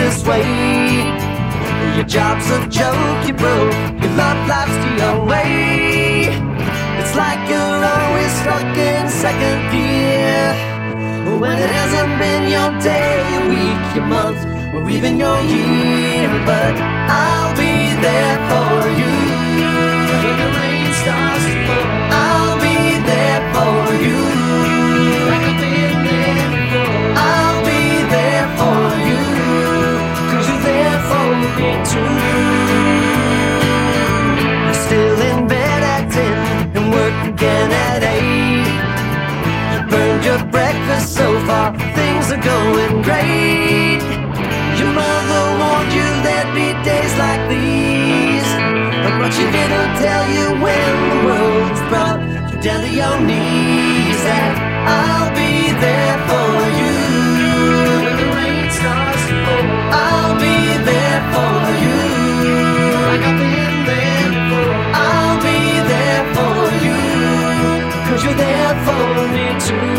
this way. Your job's a joke, you broke, your love life's the your way. It's like you're always stuck in second gear, when it hasn't been your day, your week, your month, or even your year. But I'll be there for you when the rain starts to fall. I'll be there for you like I've been there before. I'll be there for you, 'cause you're there for me too. You're still in bed at 10 and work again at 8. You burned your breakfast so far, things are going great. Your mother warned you there'd be days like these, but she didn't tell you when the world's brought you down to your knees. That I'll be there for you when the rain starts to fall. I'll be there for you like I've been there before. I'll be there for you, 'cause you're there for me too.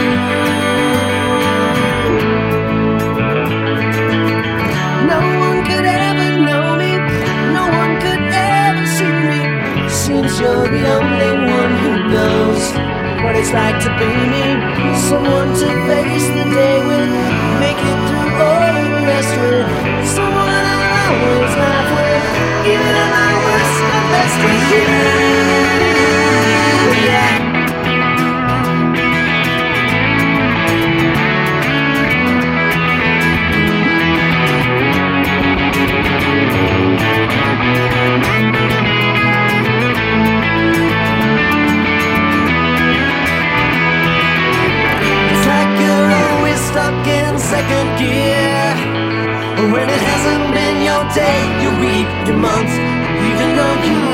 No one could ever know me, no one could ever see me. Seems you're the only one who knows what it's like to be me. Someone to face the day with, make it through all the rest with. Someone I'll always laugh with, even at my worst and best with you. Yeah. Second gear, when it hasn't been your day, your week, your month, even your year.